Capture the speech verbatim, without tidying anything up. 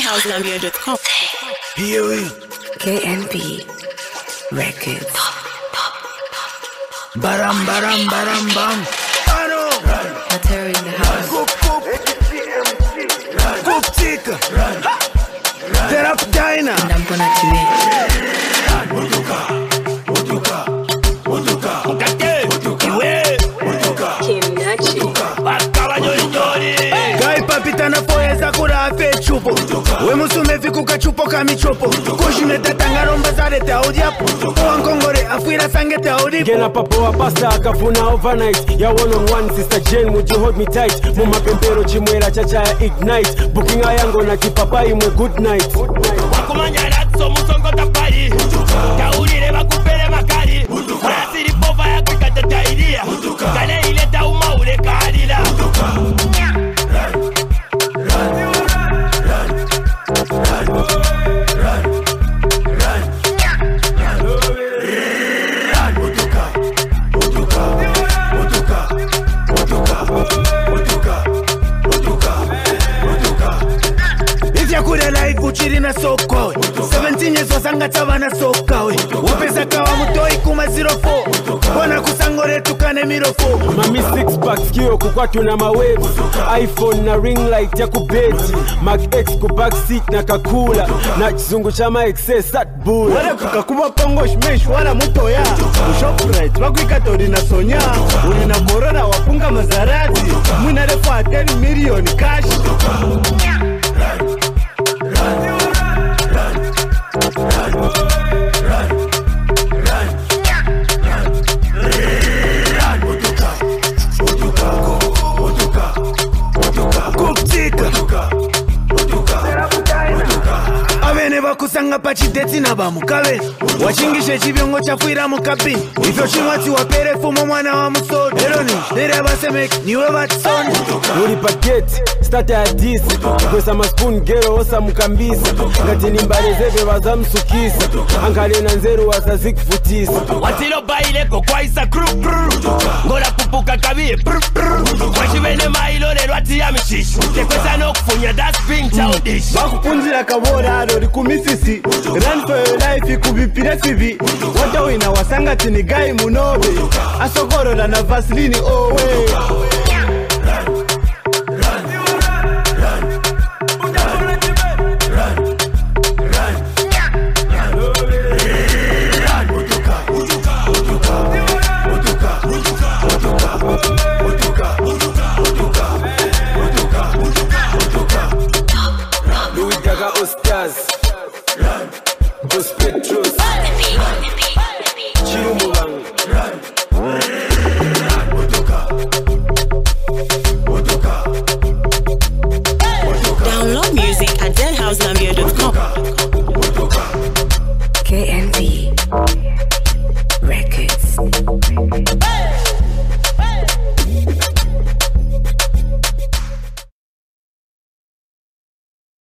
house zambia dot com. Here we K N B Records. Baram baram baram bam. Ano Materi in the house. Coop coop Coop tika Terap Dina Ndampona tiwe. Motuka Motuka Motuka Mukate Iwe Motuka Kimnachi. Bakaba nyori nyori Gai papita na poeza kura afe chupo We musume fiku kachupo kamichopo Kushine tatanga romba zare te audiapo Uwa nkongore afuira sange te audipo Gena papo wa pasta akafuna overnight. Ya one on one sister Jane would you hold me tight. Muma pempero chimwera chacha ya ignite. Booking ayango na kipapai mwe good night. Wakumanya ratso musongo tapari Kaulire bakupere makari Rasiri pova ya kukata tairia Kane ileta umaure kalila Kure life uchiri na soko seventeen years wasanga tava na soka we Wapesa kawa mutoi kuma zero four Wana kusangore tukane miro four Mami six packs kio kukwatu na mawaves. iPhone na ring light ya kubeti. Mac X ku backseat na kakula. Na chizungu chama excess at bull. Wale kukakuba pongo shmesh wala muto ya Shoprite wakwika tori na sonya Uli na corona wapunga mazarati Mwina refa ten million cash Avene vakusanga pachideti na bamukabe Wachingishe chiviongo chafuira mukabini Ifyo chimwati wapere fumo mwana wa musodi Eroni, nere basemeki, niwe batisoni Uri paketi, start ya disi. Kwesa maspoon gero osa mukambisa. Ngati nimbarezebe waza msukisa. Ankale na nzeru wasa zikufutisa. Watilo baileko kwa isa kru kru Ngora kupuka kabie pru pru Washivene mailore rwati ya mishishu Tekweza no kufunya das ping chaudish Bakupunzira kabora rori kumisisi Run for your life ikubipire sivi Wata wina wasanga tini gai munobe Asokoro la na vasilini owe Louis Daga Ostaz. Os Petros. Chirumubang. Download music at dead house zambia dot com. K N B Records.